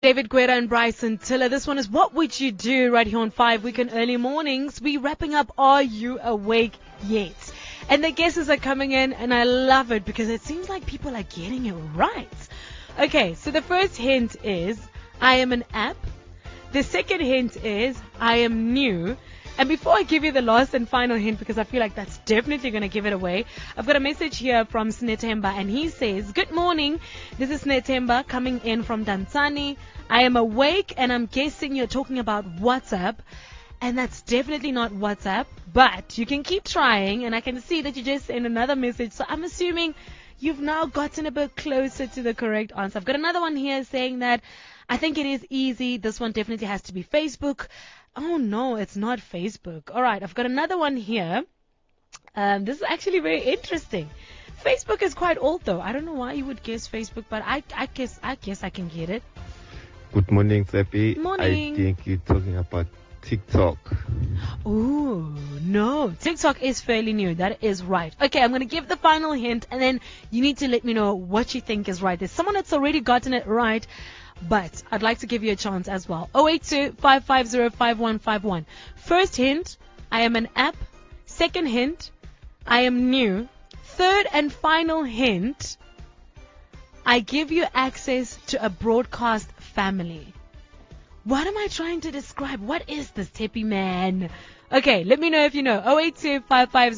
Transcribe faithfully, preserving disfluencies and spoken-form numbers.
David Guetta and Bryson Tiller. This one is What Would You Do right here on five Weekend Early Mornings. We wrapping up Are You Awake Yet? And the guesses are coming in and I love it because it seems like people are getting it right. Okay, so the first hint is I am an app. The second hint is I am new. And before I give you the last and final hint, because I feel like that's definitely going to give it away, I've got a message here from Snetemba, and he says, good morning, this is Snetemba coming in from Tanzania. I am awake, and I'm guessing you're talking about WhatsApp, and that's definitely not WhatsApp, but you can keep trying, and I can see that you just sent another message, so I'm assuming you've now gotten a bit closer to the correct answer. I've got another one here saying that I think it is easy. This one definitely has to be Facebook. Oh, no, it's not Facebook. All right, I've got another one here. Um, this is actually very interesting. Facebook is quite old, though. I don't know why you would guess Facebook, but I, I guess I guess I can get it. Good morning, Seppi. Morning. I think you're talking about TikTok. Ooh, no. TikTok is fairly new. That is right. Okay, I'm going to give the final hint, and then you need to let me know what you think is right. There's someone that's already gotten it right, but I'd like to give you a chance as well. zero eight two, five five zero, five one five one. First hint, I am an app. Second hint, I am new. Third and final hint, I give you access to a broadcast family. What am I trying to describe? What is this, Teppy man? Okay, let me know if you know. zero eight two, five five zero